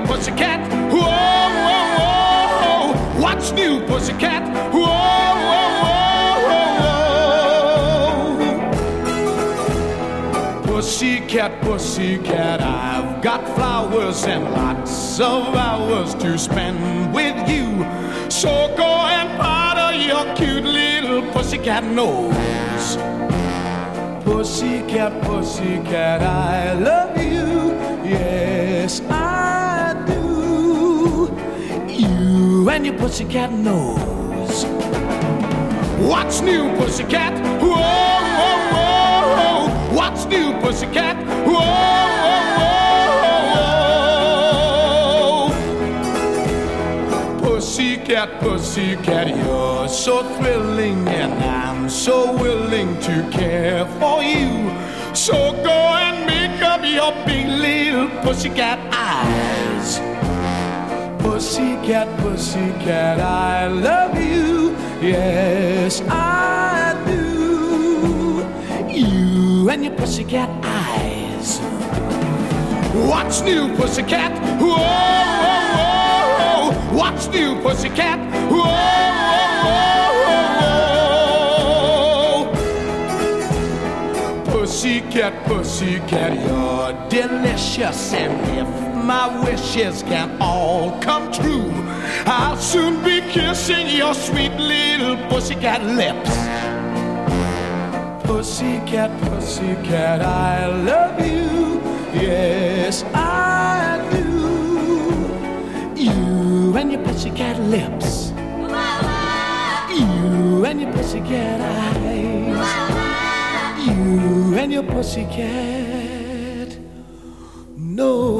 pussycat? Whoa, whoa, whoa. What's new, pussycat? Whoa, whoa, whoa, whoa. Pussycat, pussycat, I've got flowers and lots of hours to spend with you. So go and powder your cute little pussycat nose. Pussycat, pussycat, I love you. Yes, I do. You and your pussycat nose. What's new, pussycat? Whoa, whoa, whoa. What's new, pussycat? Whoa, whoa, whoa. Pussycat, pussycat, you're so thrilling, and I'm so willing to care for you. So go and make up your big little pussycat eyes. Pussycat, pussycat, I love you. Yes, I do. You and your pussycat eyes. What's new, pussycat? Whoa, whoa, whoa. What's new, pussycat? Whoa, whoa, whoa. Pussycat, pussycat, you're delicious, and if my wishes can all come true, I'll soon be kissing your sweet little pussycat lips. Pussycat, pussycat, I love you. Yes, I do. You and your pussycat lips. You and your pussycat eyes. You and your pussycat nose.